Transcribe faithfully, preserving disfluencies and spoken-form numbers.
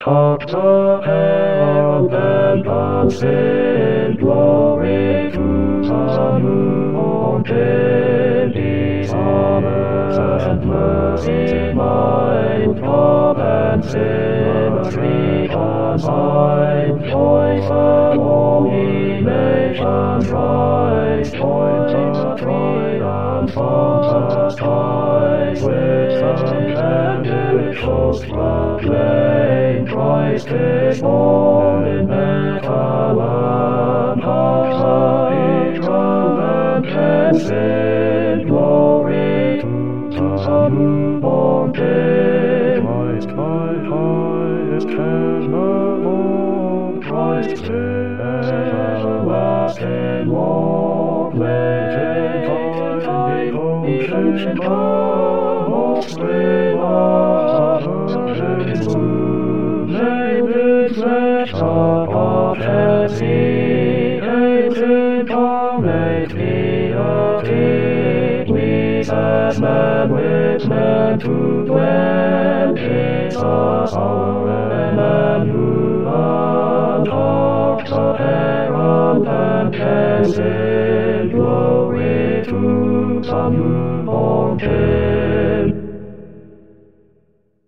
Doctor herald and unseen, glory to the newborn baby. Honor and mercy, might, love and symmetry combined. Joys along ye nations rise, joining the triumph of the skies. Wisdom and miracles proclaim, Christ is born in Bethlehem. Cathedral and sin, glory to the newborn King. Christ my highest treasure, Lord, Christ is everlasting Lord. Waiting for the ocean come, most brave utterance womb. David's flesh above Jesse, hated pomade deity. We as men with men to dwell, is our Emmanuel. Doctor herald and ensign, glory to the newborn King.